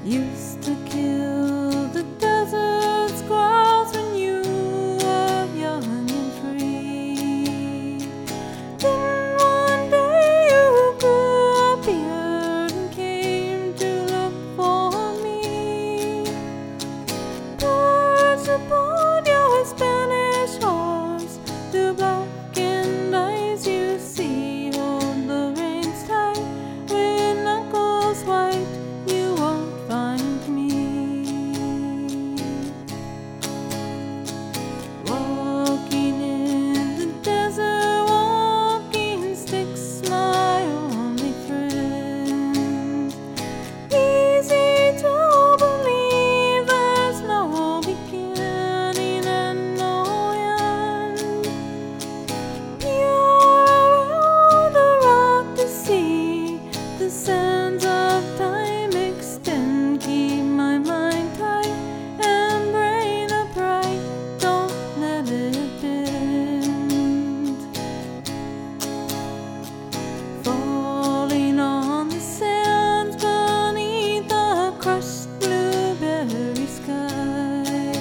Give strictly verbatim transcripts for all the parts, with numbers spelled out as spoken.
Used to kill the desert squirrels when you were young and free. Then one day you grew a beard and came to look for me. Perched upon your Spanish horse, the blackened eyes you see hold the reins tight. With knuckles white, you won't find me. Walking in the desert, walking sticks, my only friend. Easy to believe there's no beginning and no end. You're around the rock to see the sands of time extend. Keep my mind tight and brain upright, don't let it bend. Falling on the sands beneath a crushed blueberry sky.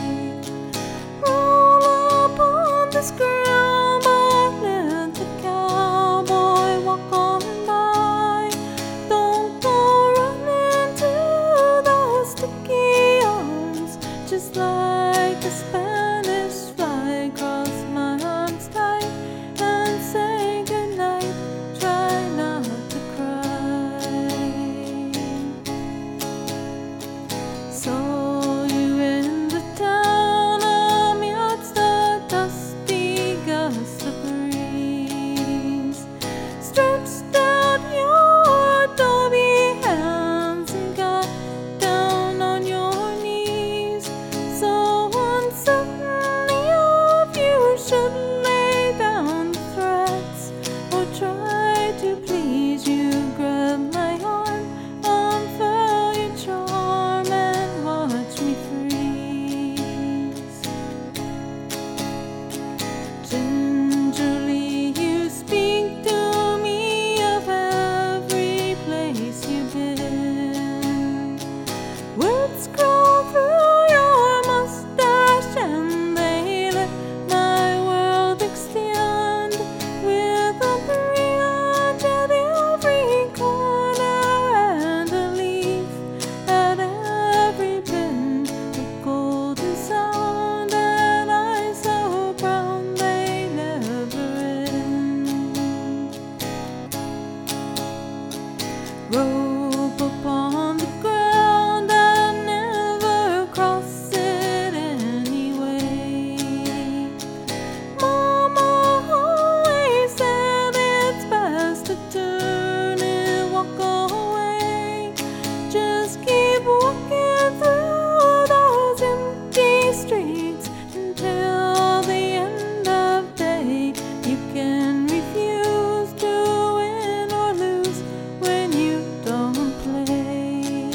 Roll upon this ground, but let the cowboy walk on by. Don't go running to those sticky arms, just like a Spanish fly. Cross my arms tight and say goodnight. Try not to cry. Saw you in the town amidst the dusty gust of breeze. Stretched out your adobe hands and got down on your knees. So uncertain if you should lay down the threats or try to please. You grabbed my arm, unfurl your charm, and watch me freeze. Gingerly you speak to me of every place you've been. Words crawl through your mustache and they let my world extend. With a branch at every corner and a leaf at every bend, a golden sound and eyes so brown they never end. Rope upon the ground, I never cross it anyway. Mama always said it's best to turn and walk away. Just keep walking through those empty streets until the end of day. You can refuse to win or lose when you don't play.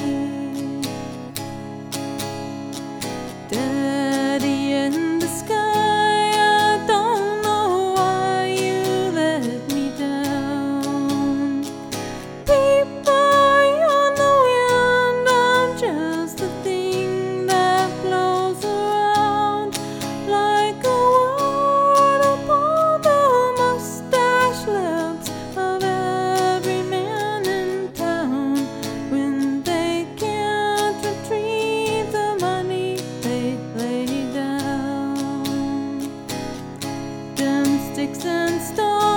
Daddy in the sky, I don't know why you let me down. Paper on the wind, I'm just a thing that blows around like a word upon the mustache lips of every man in town. When they can't retrieve the money they lay down, them sticks and stones